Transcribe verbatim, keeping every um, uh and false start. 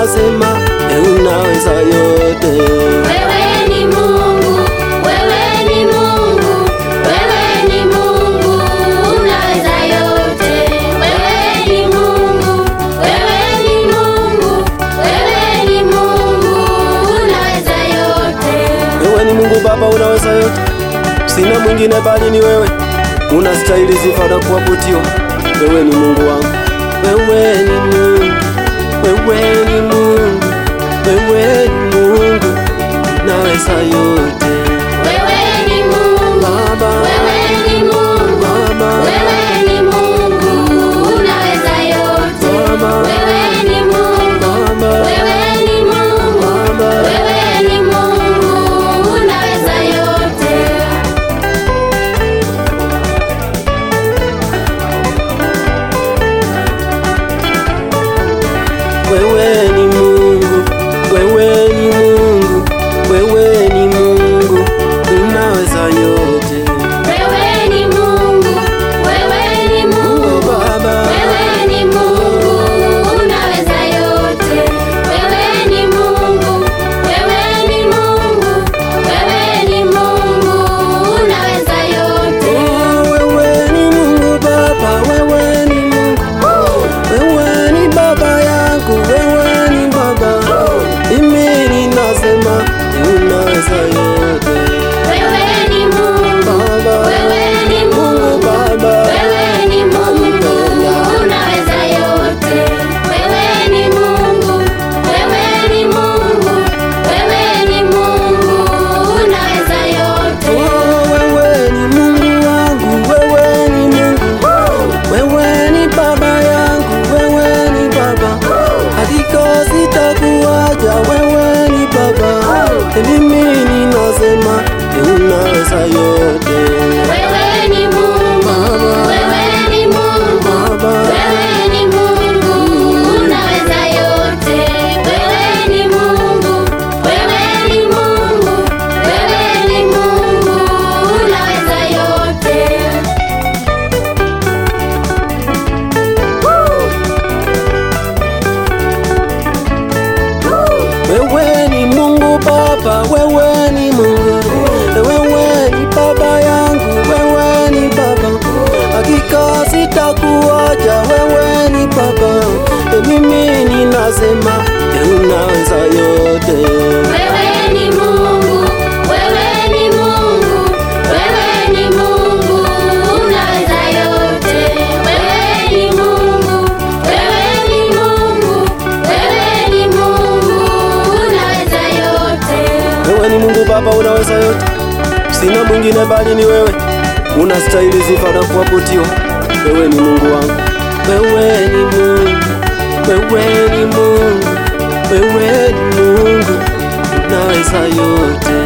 ninasema unaweza yote. Wewe ni Mungu, wewe ni Mungu, wewe ni Mungu, unaweza yote. Wewe ni Mungu, wewe ni Mungu, wewe ni Mungu, unaweza yote. Wewe ni Mungu Baba, unaweza yote, sina mwingine bali ni wewe, unastahili sifa na kuabudiwa. Wewe ni Mungu wangu, wewe ni Mungu, wewe ni Mungu, wewe ni Mungu, unaweza yote. Wewe ni Mungu Baba, wewe ni Mungu Baba, wewe ni Mungu, unaweza yote. Wewe ni Mungu Baba, wewe ni Mungu Baba, wewe ni Mungu, unaweza yote. Wewe ni Mungu, wewe ni Mungu, wewe ni Mungu, unaweza yote. Wewe ni Mungu, wewe ni Mungu Baba, wewe ni Mungu, unaweza yote. Wewe ni Mungu, wewe ni Mungu, wewe ni Mungu, unaweza yote. Wewe ni Mungu Baba, wewe ni Mungu, wewe ni Baba yangu, wewe ni Baba, mimi ninasema unaweza yote. Wewe ni Mungu Baba, wewe ni Mungu Baba, wewe ni Mungu, unaweza yote. Wewe ni Mungu, wewe ni Mungu, wewe ni Mungu, unaweza yote. Wewe ni Mungu wangu, wewe ni Mungu, wewe ni Baba yangu, wewe ni Baba, hakika sitakuacha, wewe ni Baba, mimi ninasema unaweza yote. Wewe ni Mungu, wewe ni Mungu, wewe ni Mungu, unaweza yote. Wewe ni Mungu, wewe ni Mungu, wewe ni Mungu, unaweza yote. Wewe ni Mungu Baba, wewe ni Mungu, wewe ni Baba yangu, wewe ni Baba, hakika sitakuacha, wewe ni Baba, mimi ninasema unaweza yote. Wewe ni Mungu, wewe ni Mungu, wewe ni Mungu, unaweza yote. Wewe ni Mungu, wewe ni Mungu, wewe ni Mungu, unaweza yote. Wewe ni Mungu Baba, unaweza yote, sina mwingine bali ni wewe, unastahili sifa na kuabudiwa. Wewe ni Mungu wangu, wewe ni Mungu, wewe ni Mungu, wewe ni Mungu, unaweza yote.